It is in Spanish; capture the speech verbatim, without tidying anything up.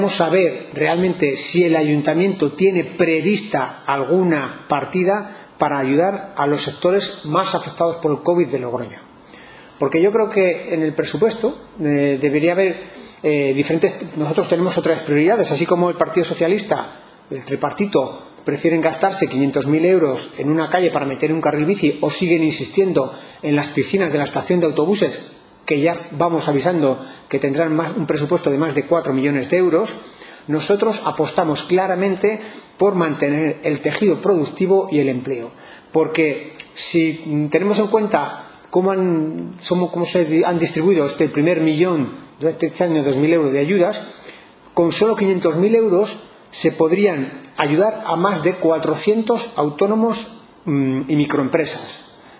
saber realmente si el ayuntamiento tiene prevista alguna partida para ayudar a los sectores más afectados por el COVID de Logroño. Porque yo creo que en el presupuesto eh, debería haber eh, diferentes... Nosotros tenemos otras prioridades, así como el Partido Socialista, el tripartito, prefieren gastarse quinientos mil euros en una calle para meter un carril bici o siguen insistiendo en las piscinas de la estación de autobuses, que ya vamos avisando que tendrán más, un presupuesto de más de cuatro millones de euros. Nosotros apostamos claramente por mantener el tejido productivo y el empleo, porque si tenemos en cuenta cómo, han, somos, cómo se han distribuido este primer millón durante este año dos mil euros de ayudas, con solo quinientos mil euros se podrían ayudar a más de cuatrocientos autónomos mmm, y microempresas.